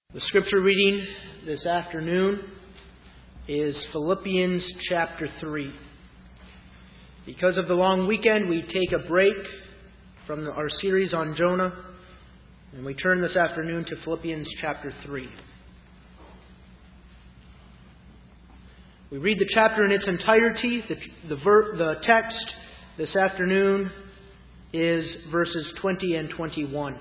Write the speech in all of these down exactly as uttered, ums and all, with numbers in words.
The scripture reading this afternoon is Philippians chapter three. Because of the long weekend, we take a break from our series on Jonah, and we turn this afternoon to Philippians chapter three. We read the chapter in its entirety. The, the, ver, the text this afternoon is verses twenty and twenty-one.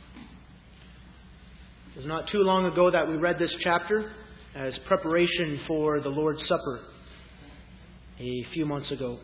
It was not too long ago that we read this chapter as preparation for the Lord's Supper a few months ago.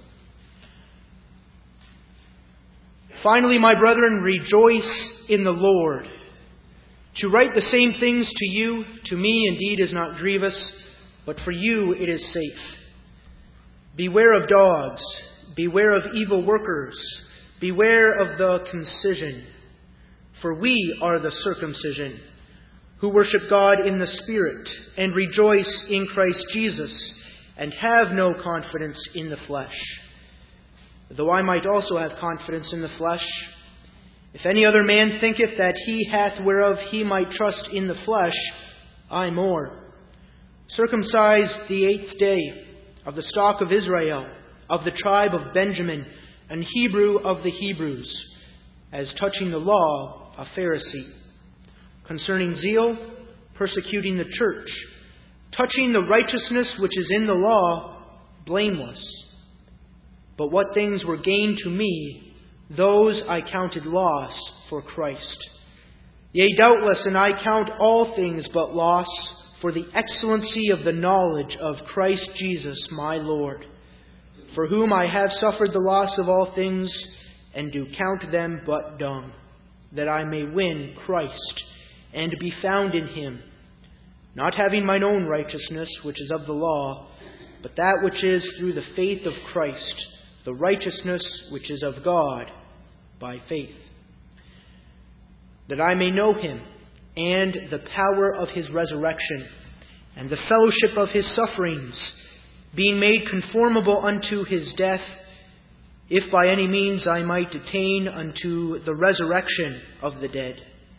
Finally, my brethren, rejoice in the Lord. To write the same things to you, to me indeed is not grievous, but for you it is safe. Beware of dogs, beware of evil workers, beware of the concision, for we are the circumcision, who worship God in the Spirit, and rejoice in Christ Jesus, and have no confidence in the flesh. Though I might also have confidence in the flesh, if any other man thinketh that he hath whereof he might trust in the flesh, I more. Circumcised the eighth day, of the stock of Israel, of the tribe of Benjamin, an Hebrew of the Hebrews, as touching the law, a Pharisee. Concerning zeal, persecuting the church. Touching the righteousness which is in the law, blameless. But what things were gained to me, those I counted loss for Christ. Yea, doubtless, and I count all things but loss for the excellency of the knowledge of Christ Jesus my Lord, for whom I have suffered the loss of all things, and do count them but dung, that I may win Christ, and be found in him, not having mine own righteousness, which is of the law, but that which is through the faith of Christ, the righteousness which is of God by faith, that I may know him, and the power of his resurrection, and the fellowship of his sufferings, being made conformable unto his death, if by any means I might attain unto the resurrection of the dead.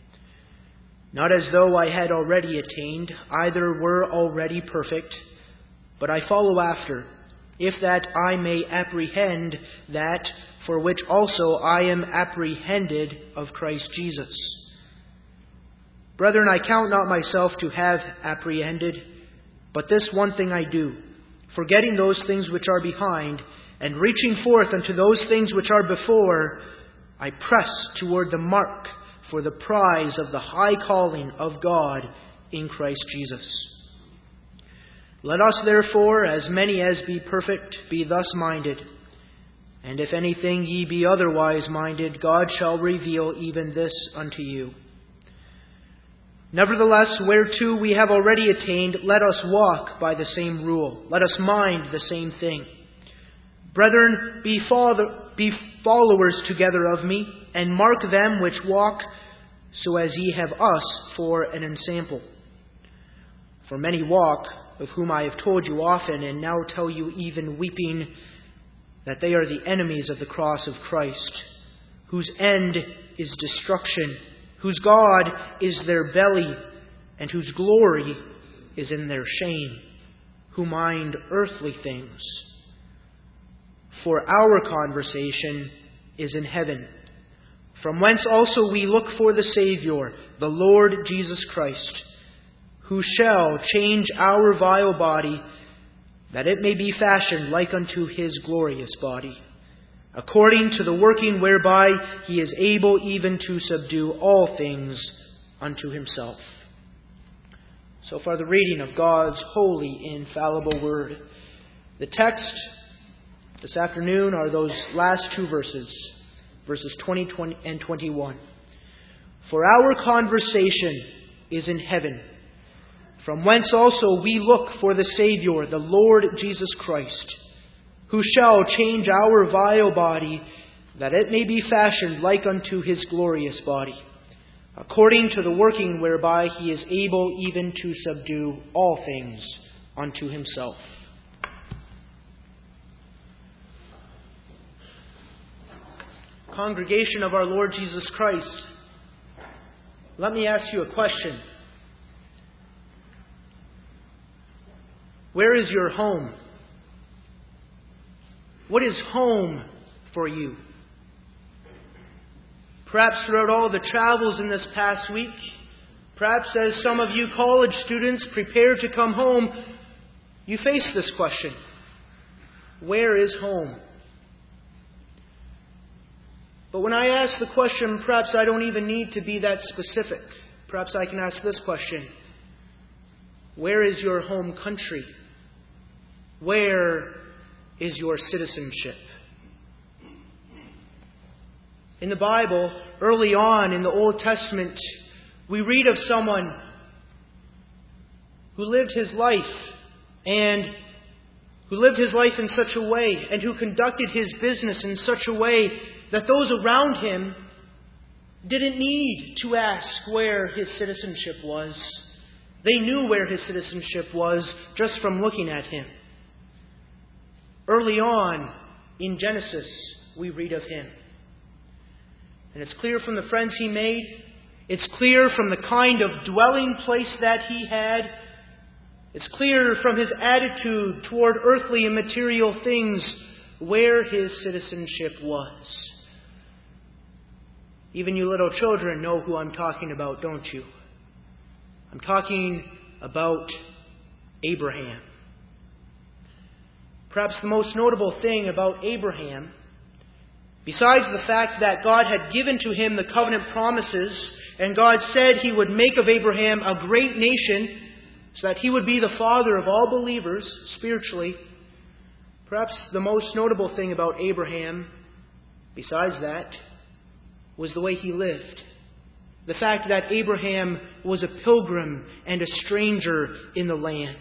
Not as though I had already attained, either were already perfect, but I follow after, if that I may apprehend that for which also I am apprehended of Christ Jesus. Brethren, I count not myself to have apprehended, but this one thing I do, forgetting those things which are behind, and reaching forth unto those things which are before, I press toward the mark for the prize of the high calling of God in Christ Jesus. Let us therefore, as many as be perfect, be thus minded. And if anything ye be otherwise minded, God shall reveal even this unto you. Nevertheless, whereto we have already attained, let us walk by the same rule. Let us mind the same thing. Brethren, be, father, be followers together of me, and mark them which walk, so as ye have us for an ensample. For many walk, of whom I have told you often, and now tell you even weeping, that they are the enemies of the cross of Christ, whose end is destruction, whose God is their belly, and whose glory is in their shame, who mind earthly things. For our conversation is in heaven, from whence also we look for the Saviour, the Lord Jesus Christ, who shall change our vile body, that it may be fashioned like unto his glorious body, according to the working whereby he is able even to subdue all things unto himself. So far the reading of God's holy, infallible word. The text this afternoon are those last two verses, verses twenty, twenty and twenty-one. For our conversation is in heaven, from whence also we look for the Saviour, the Lord Jesus Christ, who shall change our vile body, that it may be fashioned like unto his glorious body, according to the working whereby he is able even to subdue all things unto himself. Congregation of our Lord Jesus Christ, let me ask you a question. Where is your home? What is home for you? Perhaps throughout all the travels in this past week, perhaps as some of you college students prepare to come home, you face this question. Where is home? But when I ask the question, perhaps I don't even need to be that specific. Perhaps I can ask this question. Where is your home country? Where is your citizenship? In the Bible, early on in the Old Testament, we read of someone who lived his life and who lived his life in such a way and who conducted his business in such a way that those around him didn't need to ask where his citizenship was. They knew where his citizenship was just from looking at him. Early on in Genesis, we read of him. And it's clear from the friends he made. It's clear from the kind of dwelling place that he had. It's clear from his attitude toward earthly and material things where his citizenship was. Even you little children know who I'm talking about, don't you? I'm talking about Abraham. Perhaps the most notable thing about Abraham, besides the fact that God had given to him the covenant promises, and God said He would make of Abraham a great nation, so that he would be the father of all believers spiritually, perhaps the most notable thing about Abraham, besides that, was the way he lived. The fact that Abraham was a pilgrim and a stranger in the land.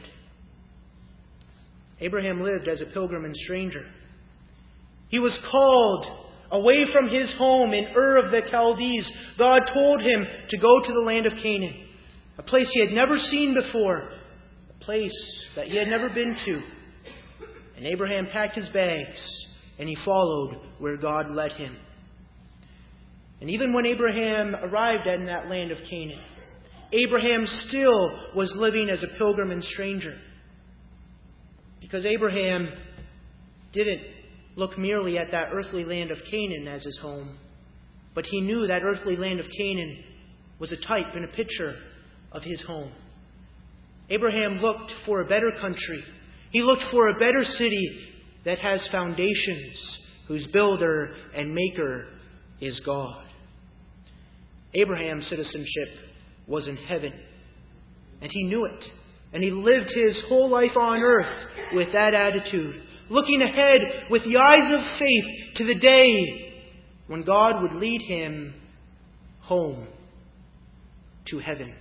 Abraham lived as a pilgrim and stranger. He was called away from his home in Ur of the Chaldees. God told him to go to the land of Canaan, a place he had never seen before, a place that he had never been to. And Abraham packed his bags and he followed where God led him. And even when Abraham arrived in that land of Canaan, Abraham still was living as a pilgrim and stranger. Because Abraham didn't look merely at that earthly land of Canaan as his home, but he knew that earthly land of Canaan was a type and a picture of his home. Abraham looked for a better country. He looked for a better city that has foundations, whose builder and maker is God. Abraham's citizenship was in heaven, and he knew it. And he lived his whole life on earth with that attitude, looking ahead with the eyes of faith to the day when God would lead him home to heaven.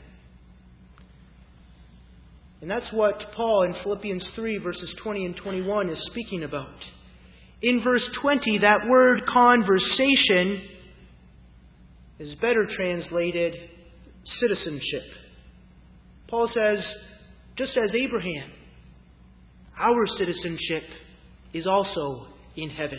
And that's what Paul in Philippians three, verses twenty and twenty-one is speaking about. In verse twenty, that word conversation is better translated citizenship. Paul says, just as Abraham, our citizenship is also in heaven.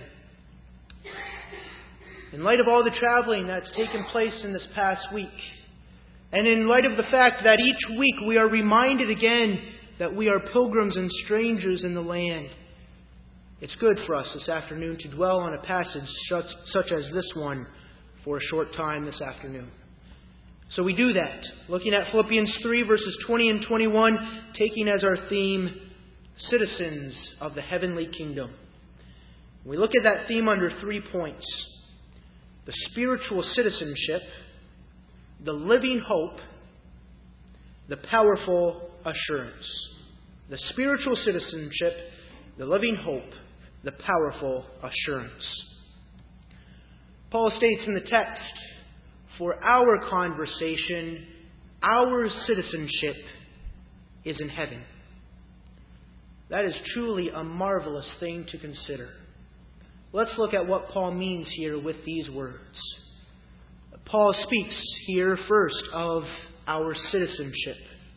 In light of all the traveling that's taken place in this past week, and in light of the fact that each week we are reminded again that we are pilgrims and strangers in the land, it's good for us this afternoon to dwell on a passage such, such as this one for a short time this afternoon. So we do that, looking at Philippians three, verses twenty and twenty-one, taking as our theme, citizens of the heavenly kingdom. We look at that theme under three points: the spiritual citizenship, the living hope, the powerful assurance. The spiritual citizenship, the living hope, the powerful assurance. Paul states in the text, for our conversation, our citizenship is in heaven. That is truly a marvelous thing to consider. Let's look at what Paul means here with these words. Paul speaks here first of our citizenship.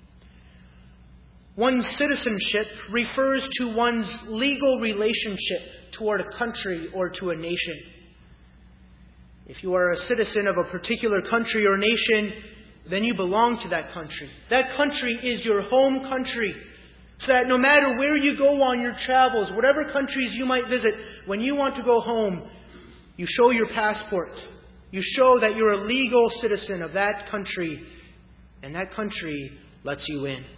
One's citizenship refers to one's legal relationship toward a country or to a nation. If you are a citizen of a particular country or nation, then you belong to that country. That country is your home country. So that no matter where you go on your travels, whatever countries you might visit, when you want to go home, you show your passport. You show that you're a legal citizen of that country, and that country lets you in.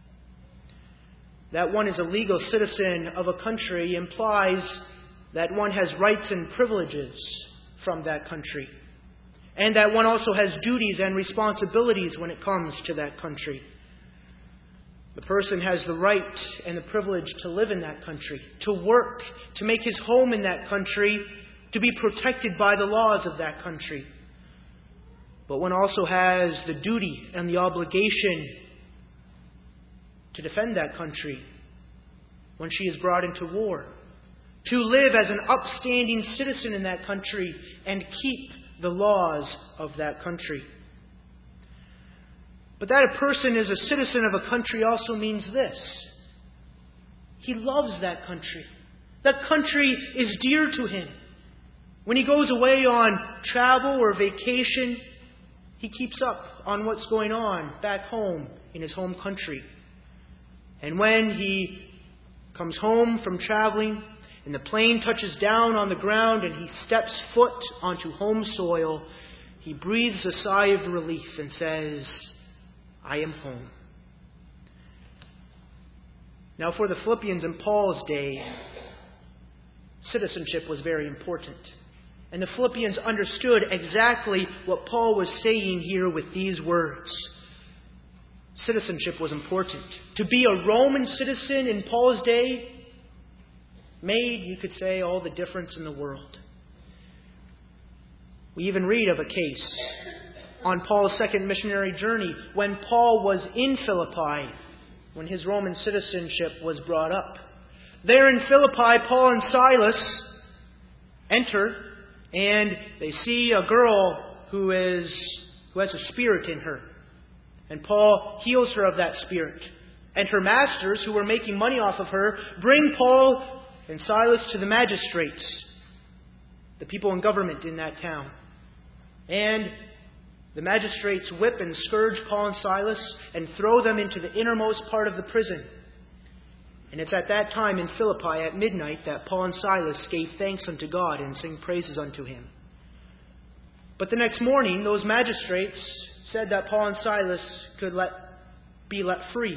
That one is a legal citizen of a country implies that one has rights and privileges from that country, and that one also has duties and responsibilities when it comes to that country. The person has the right and the privilege to live in that country, to work, to make his home in that country, to be protected by the laws of that country. But one also has the duty and the obligation to defend that country when she is brought into war, to live as an upstanding citizen in that country and keep the laws of that country. But that a person is a citizen of a country also means this: he loves that country. That country is dear to him. When he goes away on travel or vacation, he keeps up on what's going on back home in his home country. And when he comes home from traveling and the plane touches down on the ground and he steps foot onto home soil, he breathes a sigh of relief and says, I am home. Now, for the Philippians in Paul's day, citizenship was very important. And the Philippians understood exactly what Paul was saying here with these words. Citizenship was important. To be a Roman citizen in Paul's day made, you could say, all the difference in the world. We even read of a case on Paul's second missionary journey when Paul was in Philippi, when his Roman citizenship was brought up. There in Philippi, Paul and Silas enter, and they see a girl who is who has a spirit in her. And Paul heals her of that spirit. And her masters, who were making money off of her, bring Paul and Silas to the magistrates, the people in government in that town. And the magistrates whip and scourge Paul and Silas and throw them into the innermost part of the prison. And it's at that time in Philippi at midnight that Paul and Silas gave thanks unto God and sang praises unto Him. But the next morning, those magistrates said that Paul and Silas could let, be let free.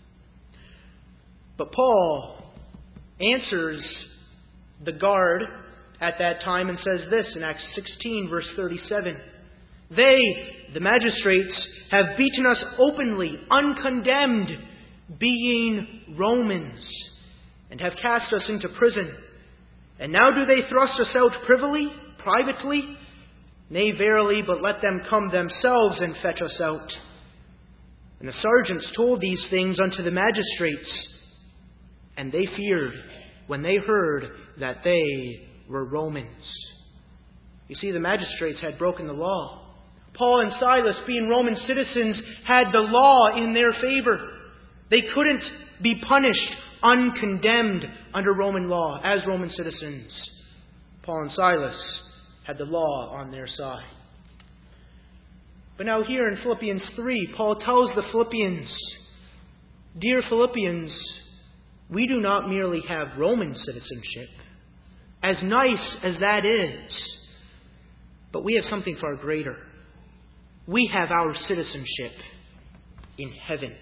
But Paul answers the guard at that time and says this in Acts sixteen, verse thirty-seven. They, the magistrates, have beaten us openly, uncondemned, being Romans, and have cast us into prison. And now do they thrust us out privily, privately? Nay, verily, but let them come themselves and fetch us out. And the sergeants told these things unto the magistrates, and they feared when they heard that they were Romans. You see, the magistrates had broken the law. Paul and Silas, being Roman citizens, had the law in their favor. They couldn't be punished uncondemned under Roman law as Roman citizens. Paul and Silas had the law on their side. But now here in Philippians three, Paul tells the Philippians, Dear Philippians, we do not merely have Roman citizenship, as nice as that is, but we have something far greater. We have our citizenship in heaven.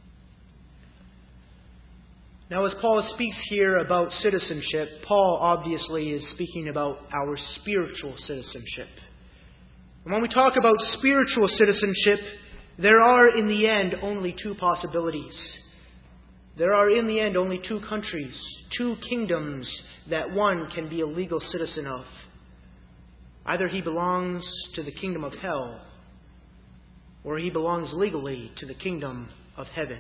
Now, as Paul speaks here about citizenship, Paul obviously is speaking about our spiritual citizenship. And when we talk about spiritual citizenship, there are in the end only two possibilities. There are in the end only two countries, two kingdoms that one can be a legal citizen of. Either he belongs to the kingdom of hell, or he belongs legally to the kingdom of heaven.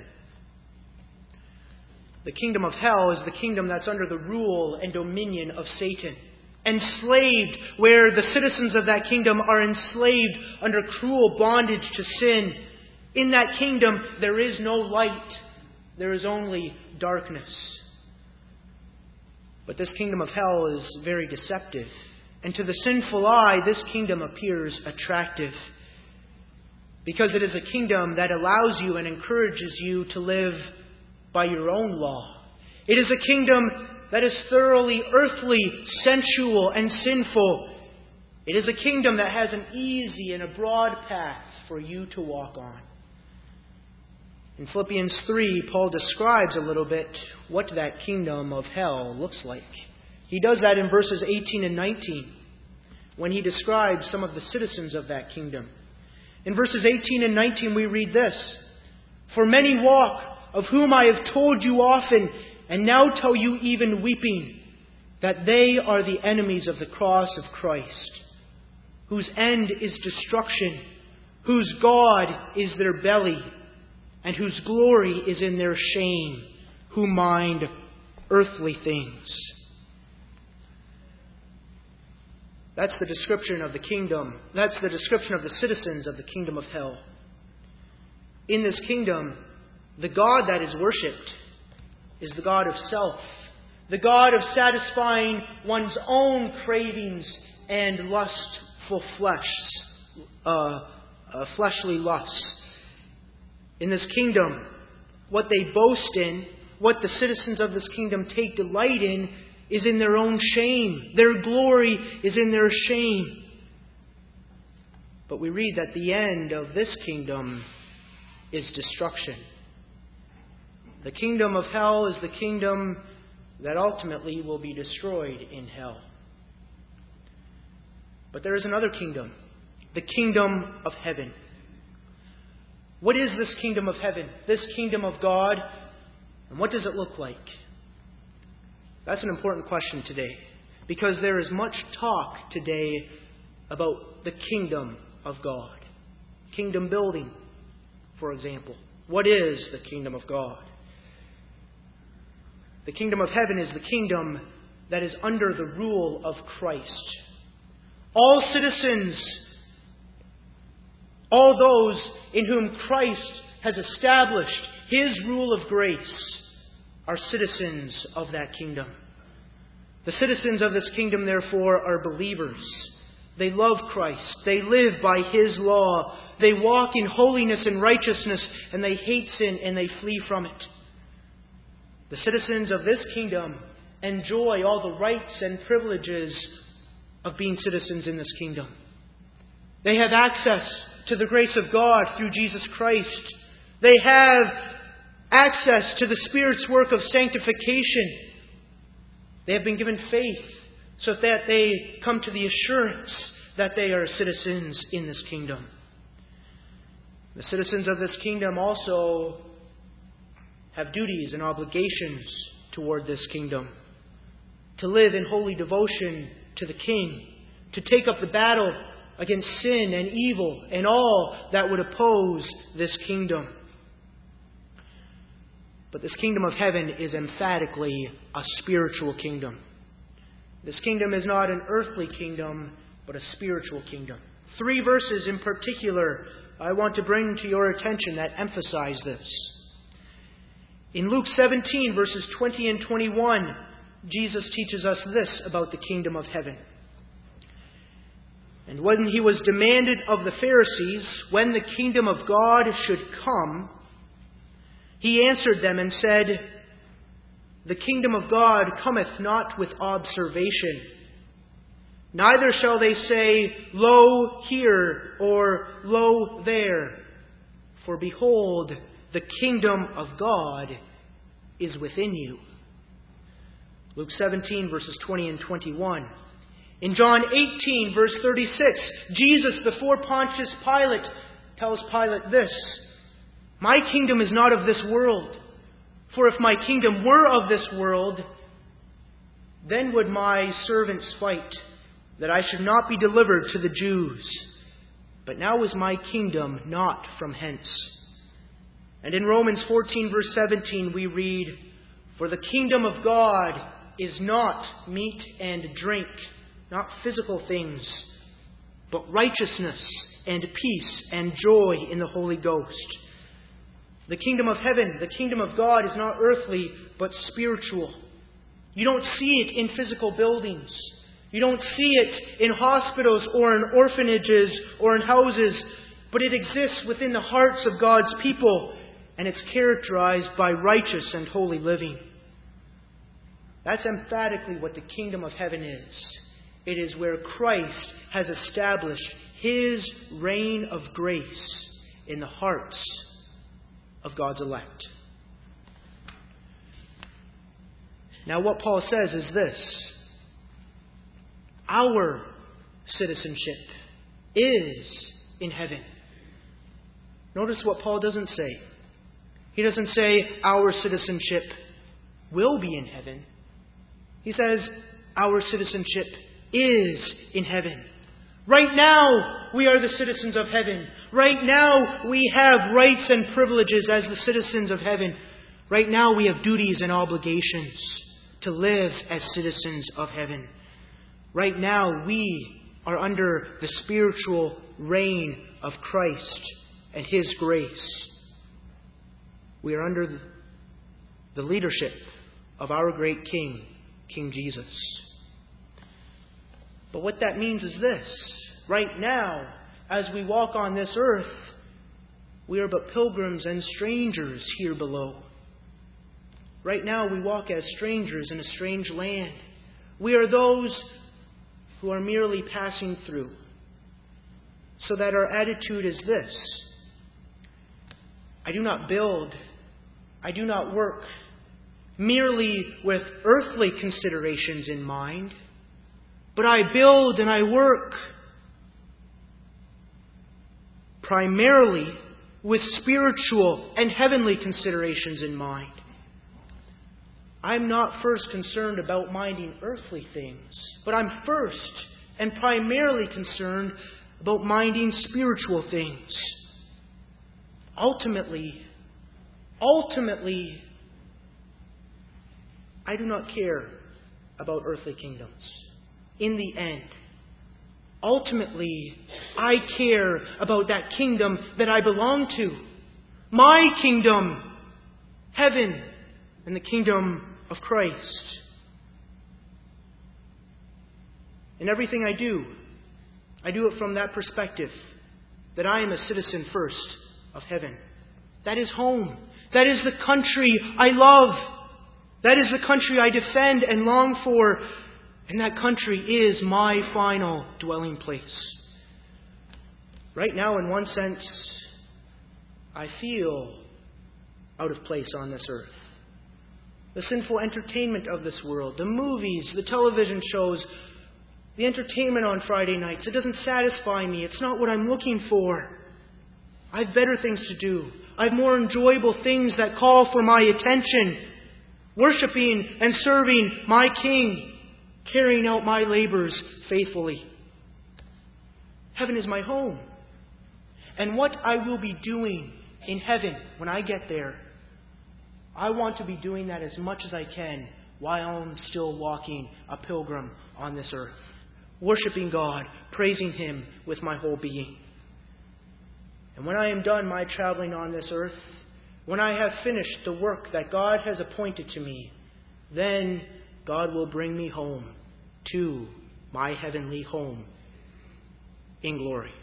The kingdom of hell is the kingdom that's under the rule and dominion of Satan. Enslaved, where the citizens of that kingdom are enslaved under cruel bondage to sin. In that kingdom, there is no light. There is only darkness. But this kingdom of hell is very deceptive. And to the sinful eye, this kingdom appears attractive. Because it is a kingdom that allows you and encourages you to live by your own law. It is a kingdom that is thoroughly earthly, sensual, and sinful. It is a kingdom that has an easy and a broad path for you to walk on. In Philippians three, Paul describes a little bit what that kingdom of hell looks like. He does that in verses eighteen and nineteen, when he describes some of the citizens of that kingdom. In verses eighteen and nineteen we read this: "For many walk, of whom I have told you often, and now tell you even weeping, that they are the enemies of the cross of Christ, whose end is destruction, whose God is their belly, and whose glory is in their shame, who mind earthly things." That's the description of the kingdom. That's the description of the citizens of the kingdom of hell. In this kingdom, the God that is worshipped is the God of self, the God of satisfying one's own cravings and lustful flesh, uh, uh, fleshly lusts. In this kingdom, what they boast in, what the citizens of this kingdom take delight in, is in their own shame. Their glory is in their shame. But we read that the end of this kingdom is destruction. The kingdom of hell is the kingdom that ultimately will be destroyed in hell. But there is another kingdom, the kingdom of heaven. What is this kingdom of heaven, this kingdom of God, and what does it look like? That's an important question today, because there is much talk today about the kingdom of God. Kingdom building, for example. What is the kingdom of God? The kingdom of heaven is the kingdom that is under the rule of Christ. All citizens, all those in whom Christ has established His rule of grace, are citizens of that kingdom. The citizens of this kingdom, therefore, are believers. They love Christ. They live by His law. They walk in holiness and righteousness, and they hate sin and they flee from it. The citizens of this kingdom enjoy all the rights and privileges of being citizens in this kingdom. They have access to the grace of God through Jesus Christ. They have access to the Spirit's work of sanctification. They have been given faith so that they come to the assurance that they are citizens in this kingdom. The citizens of this kingdom also have duties and obligations toward this kingdom. To live in holy devotion to the King. To take up the battle against sin and evil and all that would oppose this kingdom. But this kingdom of heaven is emphatically a spiritual kingdom. This kingdom is not an earthly kingdom, but a spiritual kingdom. Three verses in particular I want to bring to your attention that emphasize this. In Luke seventeen, verses twenty and twenty-one, Jesus teaches us this about the kingdom of heaven. "And when He was demanded of the Pharisees when the kingdom of God should come, He answered them and said, 'The kingdom of God cometh not with observation. Neither shall they say, Lo here, or Lo there. For behold, the kingdom of God is within you.'" Luke seventeen, verses twenty and twenty-one. In John eighteen, verse thirty-six, Jesus, before Pontius Pilate, tells Pilate this: "My kingdom is not of this world. For if my kingdom were of this world, then would my servants fight, that I should not be delivered to the Jews. But now is my kingdom not from hence." And in Romans fourteen, verse seventeen, we read, "For the kingdom of God is not meat and drink," not physical things, "but righteousness and peace and joy in the Holy Ghost." The kingdom of heaven, the kingdom of God, is not earthly, but spiritual. You don't see it in physical buildings. You don't see it in hospitals or in orphanages or in houses, but it exists within the hearts of God's people. and it's characterized by righteous and holy living. That's emphatically what the kingdom of heaven is. It is where Christ has established His reign of grace in the hearts of God's elect. Now, what Paul says is this: our citizenship is in heaven. Notice what Paul doesn't say. He doesn't say our citizenship will be in heaven. He says our citizenship is in heaven. Right now, we are the citizens of heaven. Right now, we have rights and privileges as the citizens of heaven. Right now, we have duties and obligations to live as citizens of heaven. Right now, we are under the spiritual reign of Christ and His grace. We are under the leadership of our great King, King Jesus. But what that means is this: right now, as we walk on this earth, we are but pilgrims and strangers here below. Right now, we walk as strangers in a strange land. We are those who are merely passing through. So that our attitude is this: I do not build, I do not work merely with earthly considerations in mind, but I build and I work primarily with spiritual and heavenly considerations in mind. I'm not first concerned about minding earthly things, but I'm first and primarily concerned about minding spiritual things. Ultimately, ultimately, I do not care about earthly kingdoms. In the end, ultimately, I care about that kingdom that I belong to. My kingdom, heaven, and the kingdom of Christ. In everything I do, I do it from that perspective, that I am a citizen first of heaven. That is home. That is the country I love. That is the country I defend and long for. And that country is my final dwelling place. Right now, in one sense, I feel out of place on this earth. The sinful entertainment of this world, the movies, the television shows, the entertainment on Friday nights, it doesn't satisfy me. It's not what I'm looking for. I have better things to do. I have more enjoyable things that call for my attention. Worshipping and serving my King, carrying out my labors faithfully. Heaven is my home. And what I will be doing in heaven when I get there, I want to be doing that as much as I can while I'm still walking a pilgrim on this earth. Worshipping God, praising Him with my whole being. And when I am done my traveling on this earth, when I have finished the work that God has appointed to me, then God will bring me home to my heavenly home in glory.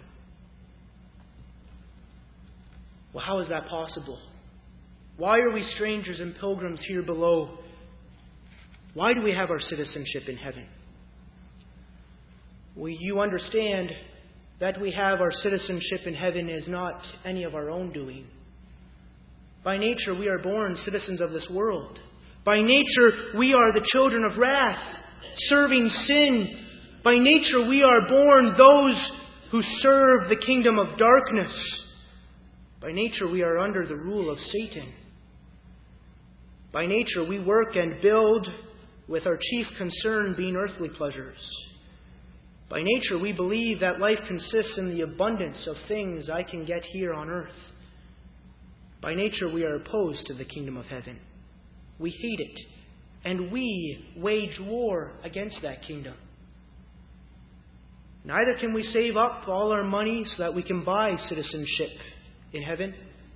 Well, how is that possible? Why are we strangers and pilgrims here below? Why do we have our citizenship in heaven? Well, you understand that we have our citizenship in heaven is not any of our own doing. By nature, we are born citizens of this world. By nature, we are the children of wrath, serving sin. By nature, we are born those who serve the kingdom of darkness. By nature, we are under the rule of Satan. By nature, we work and build with our chief concern being earthly pleasures. By nature, we believe that life consists in the abundance of things I can get here on earth. By nature, we are opposed to the kingdom of heaven. We hate it, and we wage war against that kingdom. Neither can we save up all our money so that we can buy citizenship in heaven.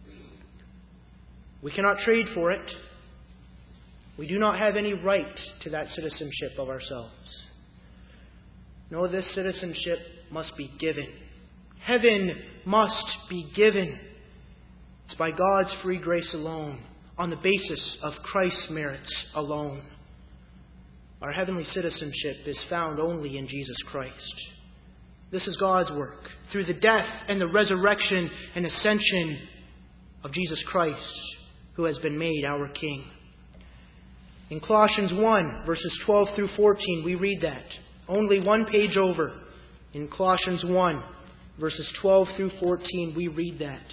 We cannot trade for it. We do not have any right to that citizenship of ourselves. No, this citizenship must be given. Heaven must be given. It's by God's free grace alone, on the basis of Christ's merits alone. Our heavenly citizenship is found only in Jesus Christ. This is God's work, through the death and the resurrection and ascension of Jesus Christ, who has been made our King. In Colossians one, verses twelve through fourteen, we read that. Only one page over. In Colossians one, verses twelve through fourteen, we read that.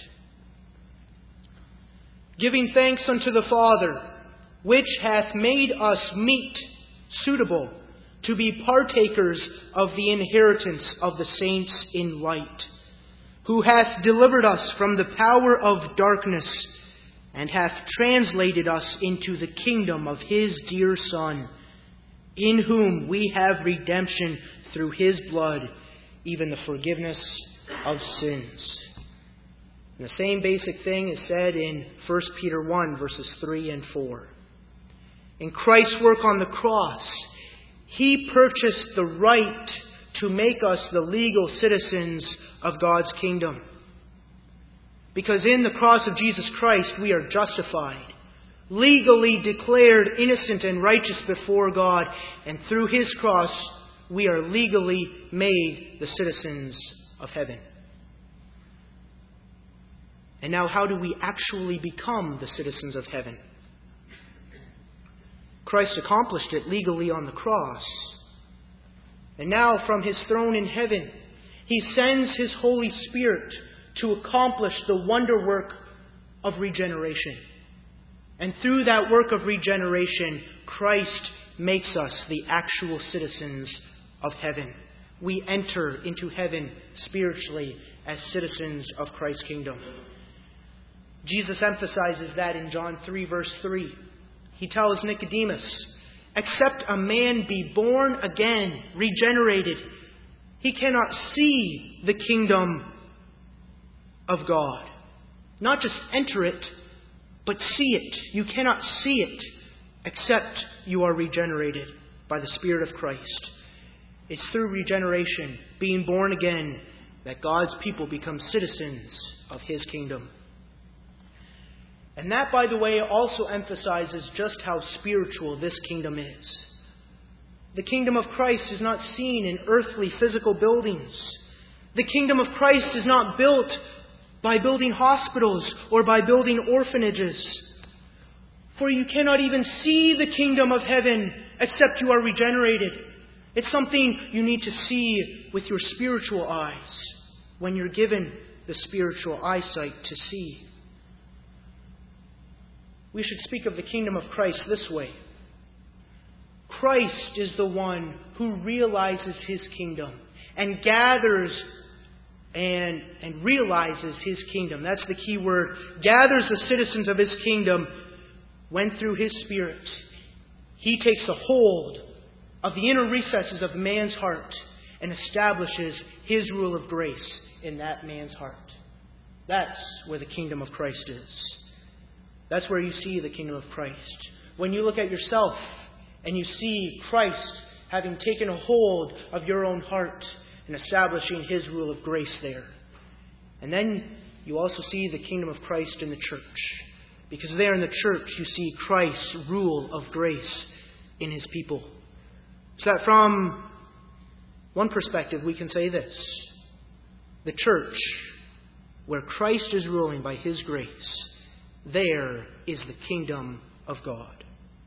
Giving thanks unto the Father, which hath made us meet, suitable, to be partakers of the inheritance of the saints in light, who hath delivered us from the power of darkness, and hath translated us into the kingdom of His dear Son, in whom we have redemption through His blood, even the forgiveness of sins. And the same basic thing is said in First Peter one, verses three and four. In Christ's work on the cross, He purchased the right to make us the legal citizens of God's kingdom. Because in the cross of Jesus Christ we are justified, legally declared innocent and righteous before God, and through His cross we are legally made the citizens of heaven. And now, how do we actually become the citizens of heaven? Christ accomplished it legally on the cross. And now, from His throne in heaven, He sends His Holy Spirit to accomplish the wonder work of regeneration. And through that work of regeneration, Christ makes us the actual citizens of heaven. We enter into heaven spiritually as citizens of Christ's kingdom. Jesus emphasizes that in John three, verse three. He tells Nicodemus, except a man be born again, regenerated, he cannot see the kingdom of God. Not just enter it, but see it. You cannot see it except you are regenerated by the Spirit of Christ. It's through regeneration, being born again, that God's people become citizens of His kingdom. And that, by the way, also emphasizes just how spiritual this kingdom is. The kingdom of Christ is not seen in earthly physical buildings. The kingdom of Christ is not built by building hospitals or by building orphanages. For you cannot even see the kingdom of heaven except you are regenerated. It's something you need to see with your spiritual eyes when you're given the spiritual eyesight to see. We should speak of the kingdom of Christ this way. Christ is the one who realizes His kingdom and gathers and, and realizes His kingdom. That's the key word. Gathers the citizens of His kingdom when through His Spirit He takes a hold of the inner recesses of man's heart and establishes His rule of grace in that man's heart. That's where the kingdom of Christ is. That's where you see the kingdom of Christ. When you look at yourself and you see Christ having taken a hold of your own heart and establishing His rule of grace there. And then you also see the kingdom of Christ in the church. Because there in the church you see Christ's rule of grace in His people. So that from one perspective we can say this. The church, where Christ is ruling by His grace, there is the kingdom of God.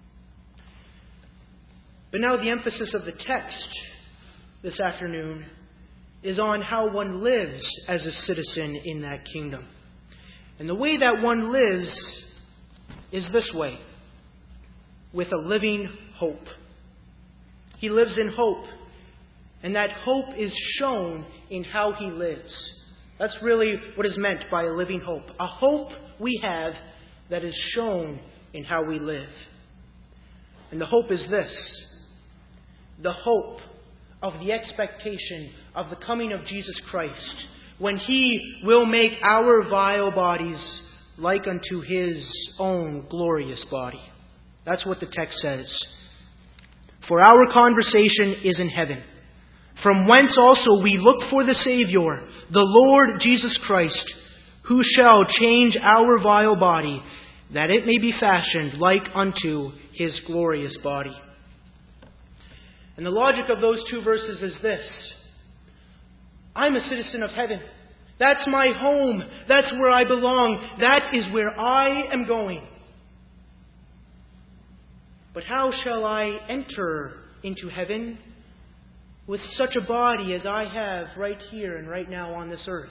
But now the emphasis of the text this afternoon is on how one lives as a citizen in that kingdom. And the way that one lives is this way, with a living hope. He lives in hope, and that hope is shown in how he lives. That's really what is meant by a living hope. A hope we have that is shown in how we live. And the hope is this. The hope of the expectation of the coming of Jesus Christ, when He will make our vile bodies like unto His own glorious body. That's what the text says. For our conversation is in heaven, from whence also we look for the Savior, the Lord Jesus Christ, who shall change our vile body, that it may be fashioned like unto his glorious body. And the logic of those two verses is this. I'm a citizen of heaven. That's my home. That's where I belong. That is where I am going. But how shall I enter into heaven with such a body as I have right here and right now on this earth?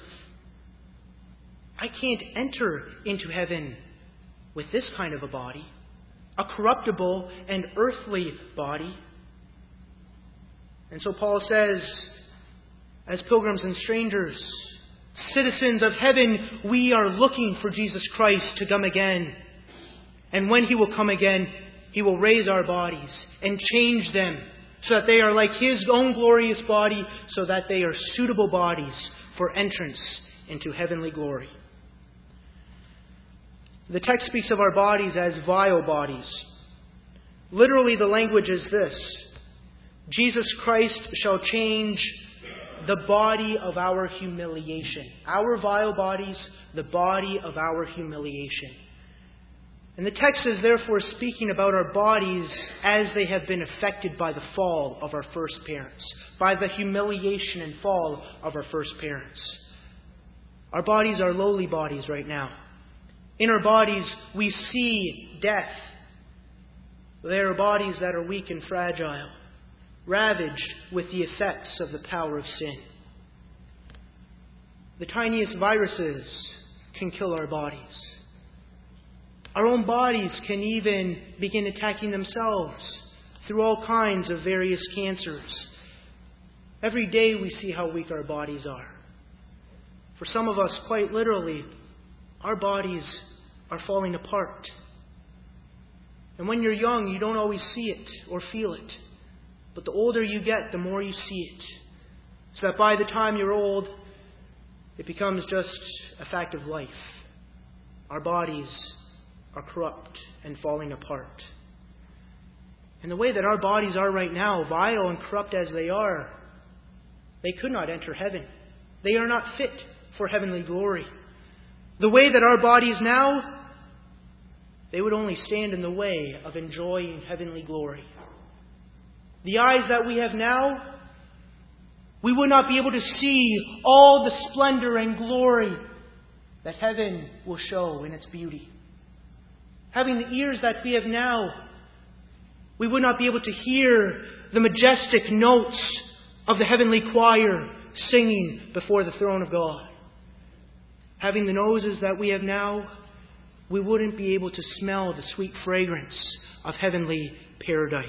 I can't enter into heaven with this kind of a body, a corruptible and earthly body. And so Paul says, as pilgrims and strangers, citizens of heaven, we are looking for Jesus Christ to come again. And when He will come again, He will raise our bodies and change them so that they are like His own glorious body, so that they are suitable bodies for entrance into heavenly glory. The text speaks of our bodies as vile bodies. Literally, the language is this: Jesus Christ shall change the body of our humiliation. Our vile bodies, the body of our humiliation. And the text is therefore speaking about our bodies as they have been affected by the fall of our first parents, by the humiliation and fall of our first parents. Our bodies are lowly bodies right now. In our bodies, we see death. They are bodies that are weak and fragile, ravaged with the effects of the power of sin. The tiniest viruses can kill our bodies. Our own bodies can even begin attacking themselves through all kinds of various cancers. Every day we see how weak our bodies are. For some of us, quite literally, our bodies are falling apart. And when you're young, you don't always see it or feel it. But the older you get, the more you see it. So that by the time you're old, it becomes just a fact of life. Our bodies are corrupt and falling apart. And the way that our bodies are right now, vile and corrupt as they are, they could not enter heaven. They are not fit for heavenly glory. The way that our bodies now, they would only stand in the way of enjoying heavenly glory. The eyes that we have now, we would not be able to see all the splendor and glory that heaven will show in its beauty. Having the ears that we have now, we would not be able to hear the majestic notes of the heavenly choir singing before the throne of God. Having the noses that we have now, we wouldn't be able to smell the sweet fragrance of heavenly paradise.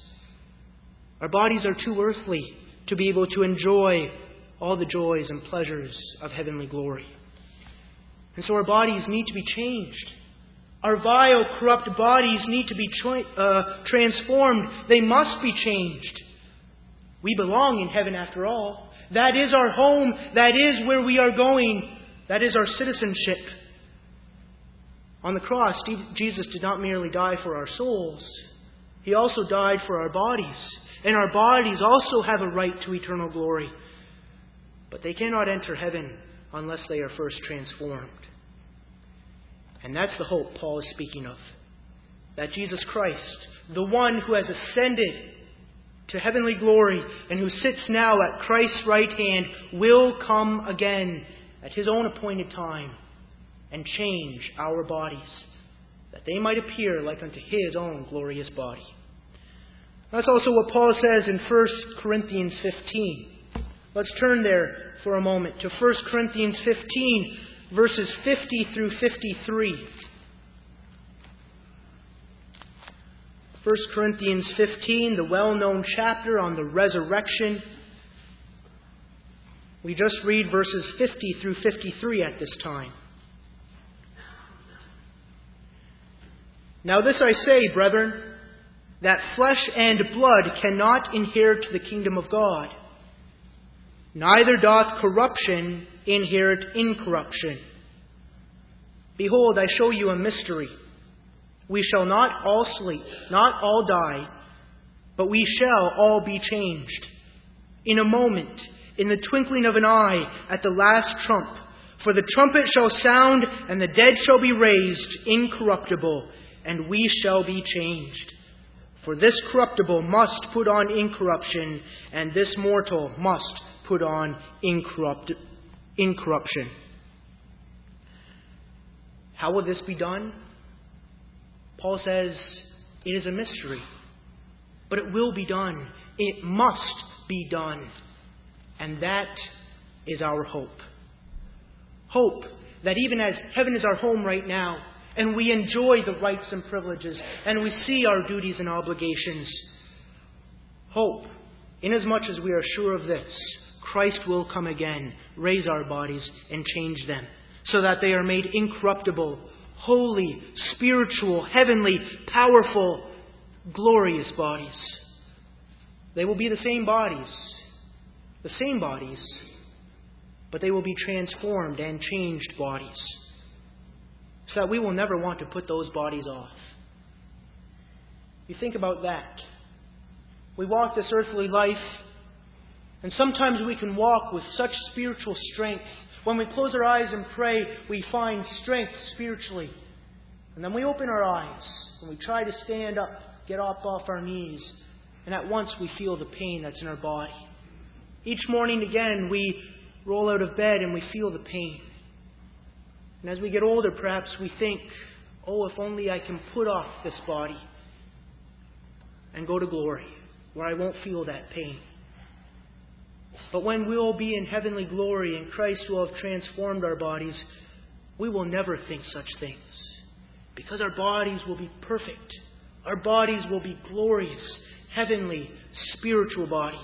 Our bodies are too earthly to be able to enjoy all the joys and pleasures of heavenly glory. And so our bodies need to be changed. Our vile, corrupt bodies need to be tra- uh, transformed. They must be changed. We belong in heaven after all. That is our home. That is where we are going. That is our citizenship. On the cross, Jesus did not merely die for our souls. He also died for our bodies. And our bodies also have a right to eternal glory. But they cannot enter heaven unless they are first transformed. And that's the hope Paul is speaking of. That Jesus Christ, the one who has ascended to heavenly glory and who sits now at Christ's right hand, will come again at His own appointed time and change our bodies, that they might appear like unto His own glorious body. That's also what Paul says in First Corinthians fifteen. Let's turn there for a moment to First Corinthians fifteen, verses fifty through fifty-three. First Corinthians fifteen, the well-known chapter on the resurrection. We just read verses fifty through fifty-three at this time. Now this I say, brethren, that flesh and blood cannot inherit the kingdom of God. Neither doth corruption inherit incorruption. Behold, I show you a mystery. We shall not all sleep, not all die, but we shall all be changed. In a moment, in the twinkling of an eye, at the last trump, For the trumpet shall sound, and the dead shall be raised incorruptible, and we shall be changed. For this corruptible must put on incorruption, and this mortal must put on incorrupt- incorruption. How will this be done? Paul says it is a mystery, but it will be done. It must be done. And that is our hope. Hope that even as heaven is our home right now, and we enjoy the rights and privileges, and we see our duties and obligations, hope, inasmuch as we are sure of this, Christ will come again, raise our bodies, and change them, so that they are made incorruptible, holy, spiritual, heavenly, powerful, glorious bodies. They will be the same bodies, the same bodies, but they will be transformed and changed bodies, so that we will never want to put those bodies off. You think about that. We walk this earthly life, and sometimes we can walk with such spiritual strength. When we close our eyes and pray, we find strength spiritually. And then we open our eyes, and we try to stand up, get up off our knees, and at once we feel the pain that's in our body. Each morning again, we roll out of bed and we feel the pain. And as we get older, perhaps we think, oh, if only I can put off this body and go to glory, where I won't feel that pain. But when we'll be in heavenly glory and Christ will have transformed our bodies, we will never think such things, because our bodies will be perfect. Our bodies will be glorious, heavenly, spiritual bodies.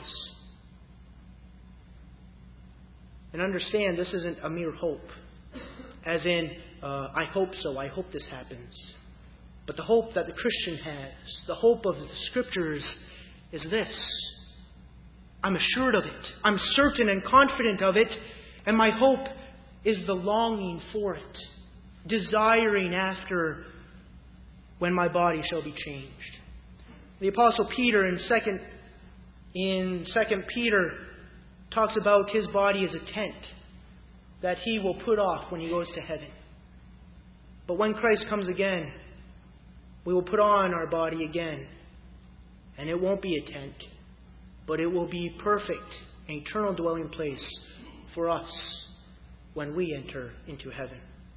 And understand, this isn't a mere hope, as in, uh, I hope so, I hope this happens. But the hope that the Christian has, the hope of the Scriptures, is this. I'm assured of it. I'm certain and confident of it. And my hope is the longing for it, desiring after when my body shall be changed. The Apostle Peter in second in Second Peter talks about his body as a tent that he will put off when he goes to heaven. But when Christ comes again, we will put on our body again. And it won't be a tent, but it will be perfect, an eternal dwelling place for us when we enter into heaven.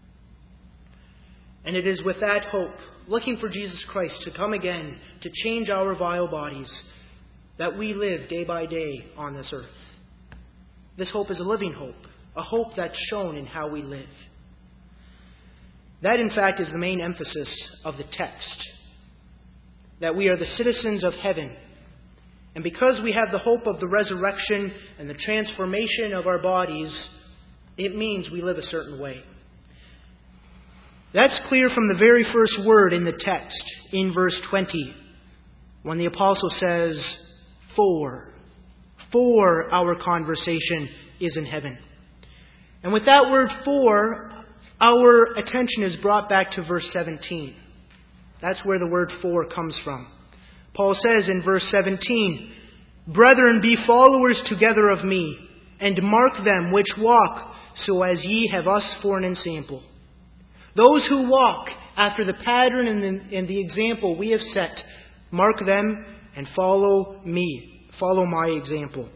And it is with that hope, looking for Jesus Christ to come again, to change our vile bodies, that we live day by day on this earth. This hope is a living hope, a hope that's shown in how we live. That, in fact, is the main emphasis of the text, that we are the citizens of heaven. And because we have the hope of the resurrection and the transformation of our bodies, it means we live a certain way. That's clear from the very first word in the text, in verse twenty, when the apostle says, for. For our conversation is in heaven. And with that word for, our attention is brought back to verse seventeen. That's where the word for comes from. Paul says in verse seventeen, brethren, be followers together of me, and mark them which walk, so as ye have us for an ensample. Those who walk after the pattern and the, and the example we have set, mark them and follow me. Follow my example.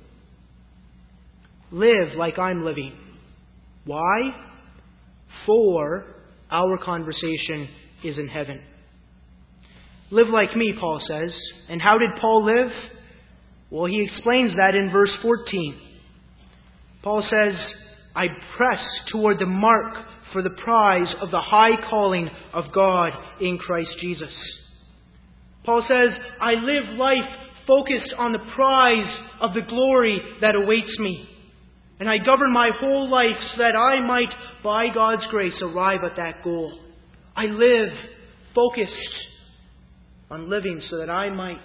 Live like I'm living. Why? For our conversation is in heaven. Live like me, Paul says. And how did Paul live? Well, he explains that in verse fourteen. Paul says, I press toward the mark for the prize of the high calling of God in Christ Jesus. Paul says, I live life focused on the prize of the glory that awaits me. And I govern my whole life so that I might, by God's grace, arrive at that goal. I live focused on living so that I might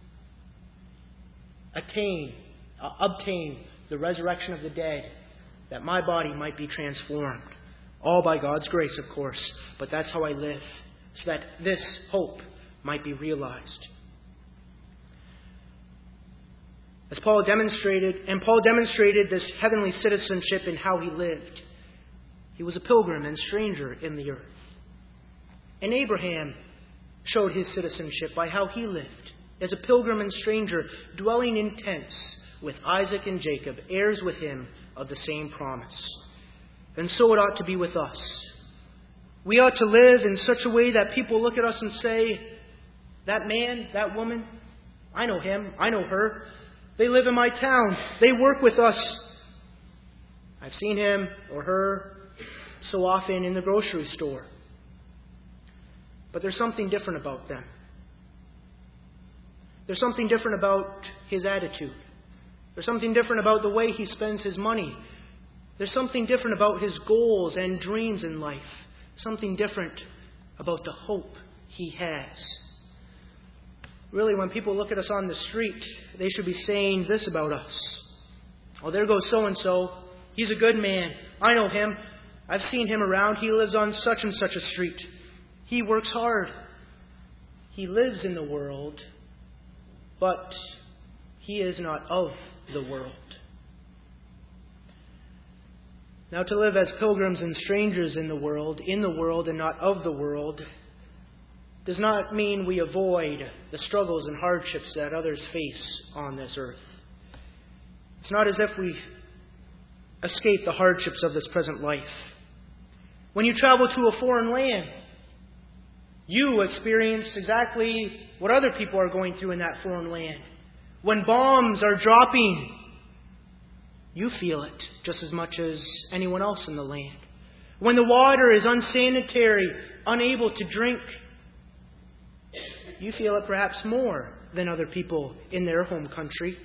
attain, uh, obtain the resurrection of the dead, that my body might be transformed. All by God's grace, of course, but that's how I live, so that this hope might be realized. As Paul demonstrated, and Paul demonstrated this heavenly citizenship in how he lived. He was a pilgrim and stranger in the earth. And Abraham showed his citizenship by how he lived, as a pilgrim and stranger, dwelling in tents with Isaac and Jacob, heirs with him of the same promise. And so it ought to be with us. We ought to live in such a way that people look at us and say, that man, that woman, I know him, I know her. They live in my town. They work with us. I've seen him or her so often in the grocery store. But there's something different about them. There's something different about his attitude. There's something different about the way he spends his money. There's something different about his goals and dreams in life. Something different about the hope he has. Really, when people look at us on the street, they should be saying this about us. Oh, there goes so-and-so. He's a good man. I know him. I've seen him around. He lives on such and such a street. He works hard. He lives in the world, but he is not of the world. Now, to live as pilgrims and strangers in the world, in the world and not of the world, does not mean we avoid the struggles and hardships that others face on this earth. It's not as if we escape the hardships of this present life. When you travel to a foreign land, you experience exactly what other people are going through in that foreign land. When bombs are dropping, you feel it just as much as anyone else in the land. When the water is unsanitary, unable to drink, you feel it perhaps more than other people in their home country.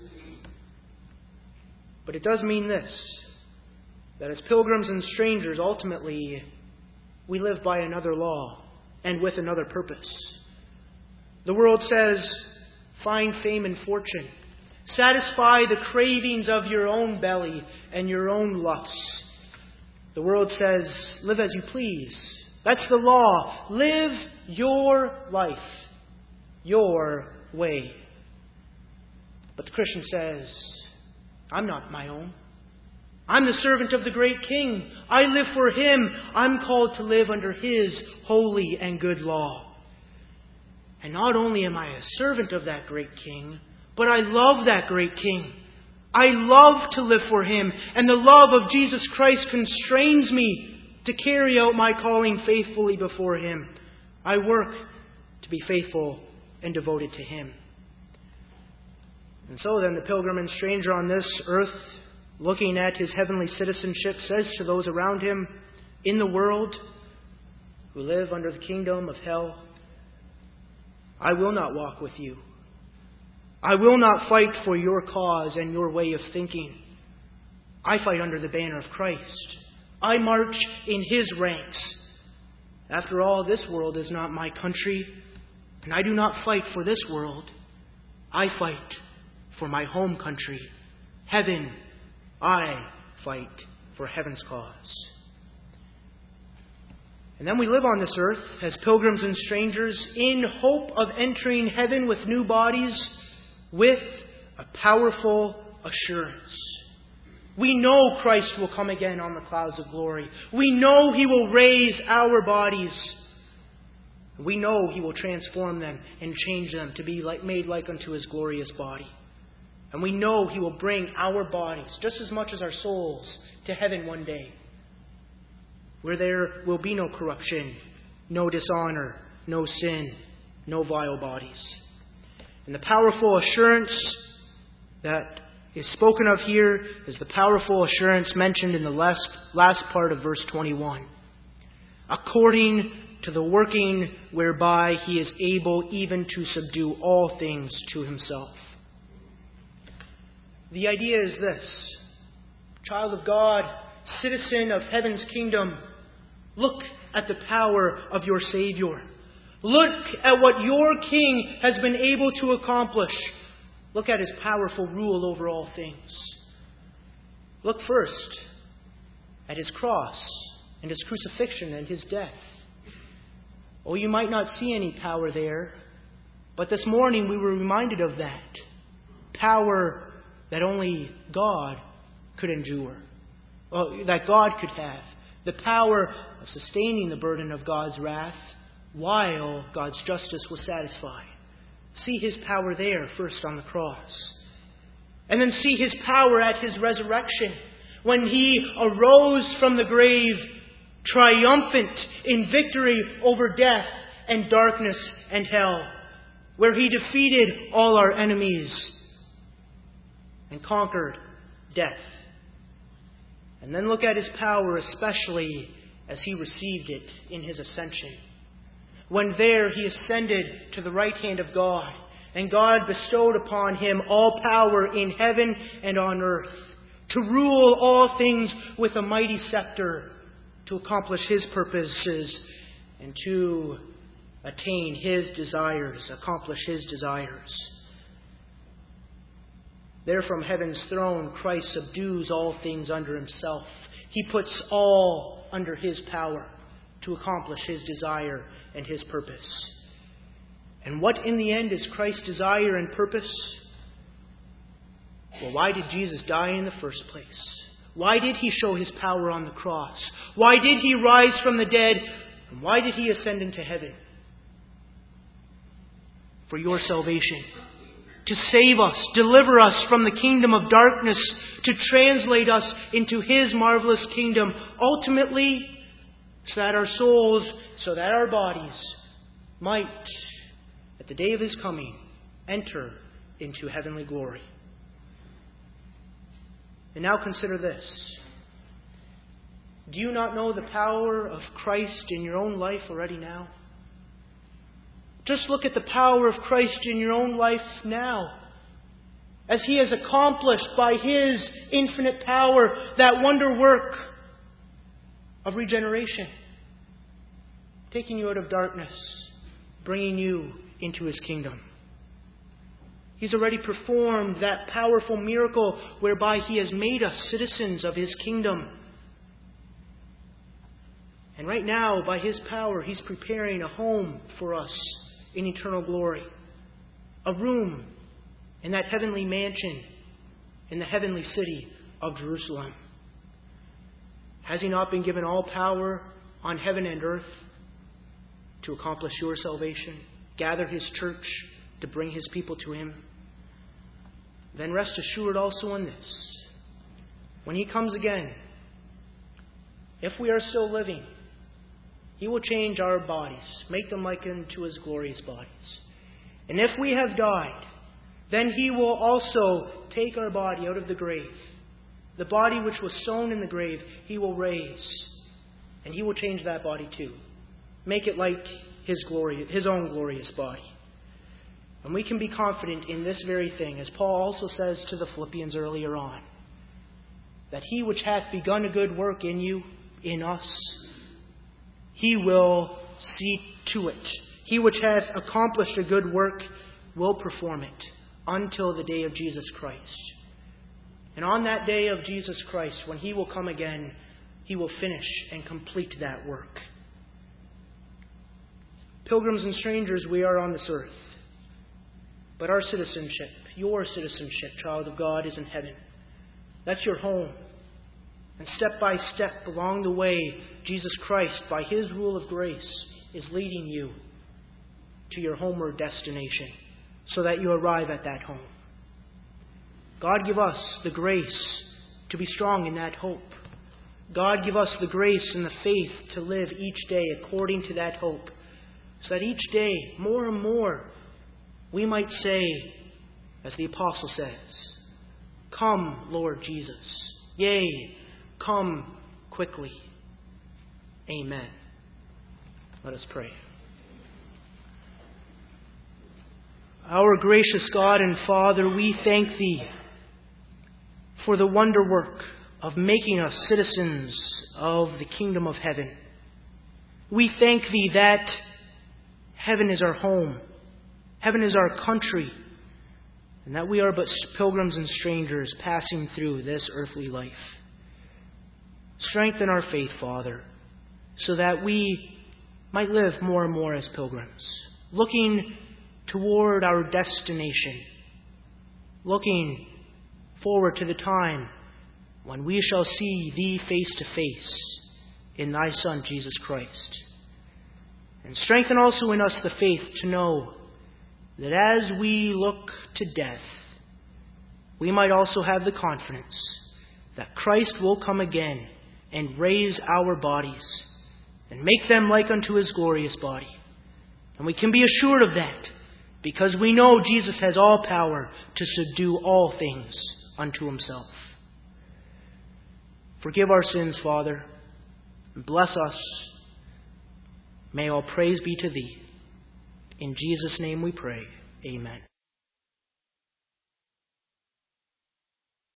But it does mean this, that as pilgrims and strangers, ultimately, we live by another law and with another purpose. The world says, find fame and fortune. Satisfy the cravings of your own belly and your own lusts. The world says, live as you please. That's the law. Live your life, your way. But the Christian says, I'm not my own. I'm the servant of the great King. I live for Him. I'm called to live under His holy and good law. And not only am I a servant of that great King, but I love that great King. I love to live for Him. And the love of Jesus Christ constrains me to carry out my calling faithfully before Him. I work to be faithful and devoted to Him. And so then the pilgrim and stranger on this earth, looking at his heavenly citizenship, says to those around him in the world who live under the kingdom of hell, I will not walk with you. I will not fight for your cause and your way of thinking. I fight under the banner of Christ. I march in His ranks. After all, this world is not my country, and I do not fight for this world. I fight for my home country, heaven. I fight for heaven's cause. And then we live on this earth as pilgrims and strangers in hope of entering heaven with new bodies, with a powerful assurance. We know Christ will come again on the clouds of glory. We know He will raise our bodies. We know He will transform them and change them to be like, made like unto His glorious body. And we know He will bring our bodies, just as much as our souls, to heaven one day, where there will be no corruption, no dishonor, no sin, no vile bodies. And the powerful assurance that is spoken of here is the powerful assurance mentioned in the last, last part of verse twenty-one. According to the working whereby He is able even to subdue all things to Himself. The idea is this: child of God, citizen of heaven's kingdom, look at the power of your Savior. Look at what your King has been able to accomplish. Look at His powerful rule over all things. Look first at His cross and His crucifixion and His death. Oh, you might not see any power there, but this morning we were reminded of that. Power that only God could endure. Well, that God could have. the power of sustaining the burden of God's wrath while God's justice was satisfied. See His power there first on the cross. And then see His power at His resurrection, when He arose from the grave triumphant in victory over death and darkness and hell, where He defeated all our enemies and conquered death. And then look at His power, especially as He received it in His ascension, when there He ascended to the right hand of God, and God bestowed upon Him all power in heaven and on earth, to rule all things with a mighty scepter, to accomplish His purposes and to attain His desires, accomplish His desires. There from heaven's throne, Christ subdues all things under Himself. He puts all under His power to accomplish His desire and His purpose. And what in the end is Christ's desire and purpose? Well, why did Jesus die in the first place? Why did He show His power on the cross? Why did He rise from the dead? And why did He ascend into heaven? For your salvation. To save us, deliver us from the kingdom of darkness, to translate us into His marvelous kingdom, ultimately, so that our souls, so that our bodies might, at the day of His coming, enter into heavenly glory. And now consider this. Do you not know the power of Christ in your own life already now? Just look at the power of Christ in your own life now, as He has accomplished by His infinite power that wonder work of regeneration, taking you out of darkness, bringing you into His kingdom. He's already performed that powerful miracle whereby He has made us citizens of His kingdom. And right now, by His power, He's preparing a home for us in eternal glory. A room in that heavenly mansion in the heavenly city of Jerusalem. Has He not been given all power on heaven and earth to accomplish your salvation? Gather His church to bring His people to Him? Then rest assured also in this. When He comes again, if we are still living, He will change our bodies, make them like unto His glorious bodies. And if we have died, then He will also take our body out of the grave. The body which was sown in the grave, He will raise. And He will change that body too. Make it like His glory, His own glorious body. And we can be confident in this very thing, as Paul also says to the Philippians earlier on, that He which hath begun a good work in you, in us, He will see to it. He which hath accomplished a good work will perform it until the day of Jesus Christ. And on that day of Jesus Christ, when He will come again, He will finish and complete that work. Pilgrims and strangers, we are on this earth. But our citizenship, your citizenship, child of God, is in heaven. That's your home. And step by step along the way, Jesus Christ, by His rule of grace, is leading you to your homeward destination so that you arrive at that home. God give us the grace to be strong in that hope. God give us the grace and the faith to live each day according to that hope, so that each day, more and more, we might say, as the Apostle says, "Come, Lord Jesus. Yea, come quickly." Amen. Let us pray. Our gracious God and Father, we thank Thee for the wonder work of making us citizens of the kingdom of heaven. We thank Thee that heaven is our home, heaven is our country, and that we are but pilgrims and strangers passing through this earthly life. Strengthen our faith, Father, so that we might live more and more as pilgrims, looking toward our destination, looking forward to the time when we shall see Thee face to face, in thy Son, Jesus Christ. And strengthen also in us the faith to know that as we look to death, we might also have the confidence that Christ will come again and raise our bodies and make them like unto his glorious body. And we can be assured of that because we know Jesus has all power to subdue all things unto himself. Forgive our sins, Father, and bless us. May all praise be to thee. In Jesus' name we pray. Amen.